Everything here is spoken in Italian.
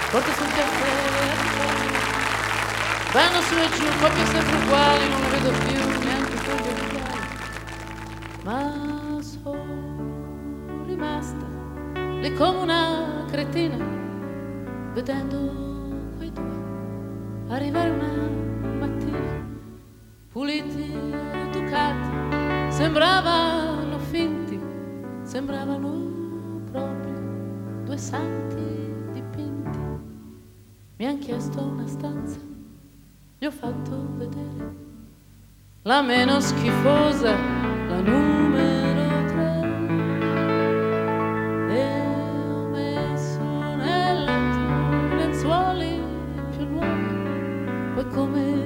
porta sul caffè, vanno su e giù, copie sempre uguali, non le vedo più neanche con gli occhiali, ma sono rimasta lì come una cretina, vedendo quei due arrivare una mattina, puliti, educati, sembravano finti, sembravano proprio due santi dipinti. Mi han chiesto una stanza, gli ho fatto vedere la meno schifosa, la nuova